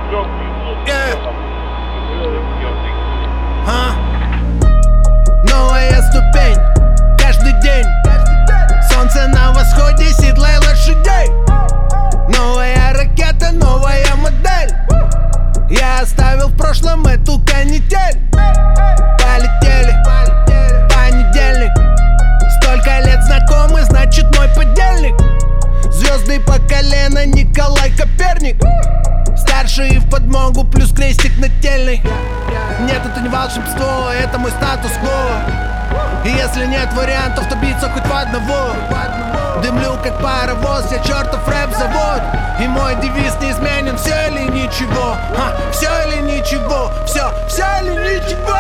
Новая ступень, каждый день. Солнце на восходе, седлай лошадей. Новая ракета, новая модель. Я оставил в прошлом эту канитель. Полетели, понедельник. Столько лет знакомы, значит мой подельник. Звезды по колено, Николай Коперник. Старший в подмогу, плюс крестик нательный. Нет, это не волшебство, это мой статус-кво. И если нет вариантов, то биться хоть в одного. Дымлю как паровоз, я чертов рэп-завод. И мой девиз неизменен: все или ничего, все или ничего, все или ничего.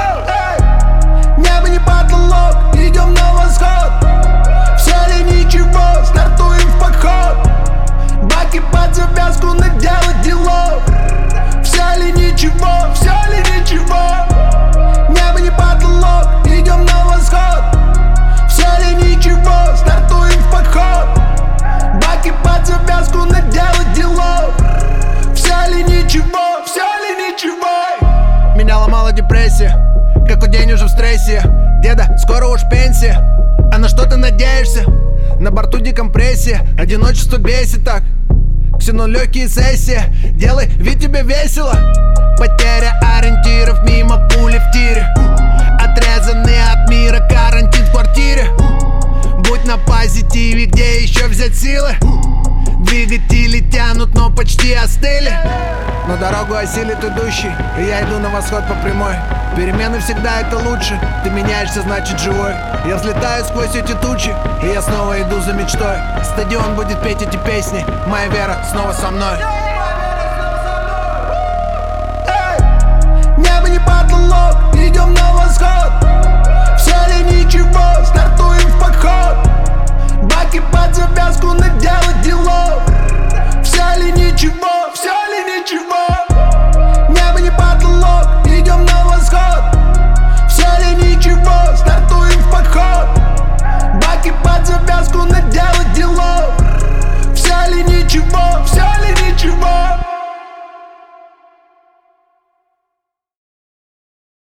Небо не потолок, идем на восход. Все или ничего, стартуем в поход. Баки под завязку, наделать делов. Все или ничего, все или ничего. Небо не потолок, идем на восход. Все или ничего, стартуем в поход. Баки под завязку, наделать делов. Все или ничего, все или ничего. Меня ломала депрессия, какой день уже в стрессе. Деда, скоро уж пенсия, а на что ты надеешься? На борту декомпрессия, одиночество бесит так. Ксенолегкие сессии, делай вид, тебе весело. Потеря ориентиров, мимо пули в тире. Отрезанный от мира, карантин в квартире. Будь на позитиве, где еще взять силы? Двигатели тянут, но почти остыли. Но дорогу осилит идущий, и я иду на восход по прямой. Перемены всегда это лучше, ты меняешься, значит живой. Я взлетаю сквозь эти тучи, и я снова иду за мечтой. Стадион будет петь эти песни, моя вера снова со мной. Небо не потолок, идем на восход.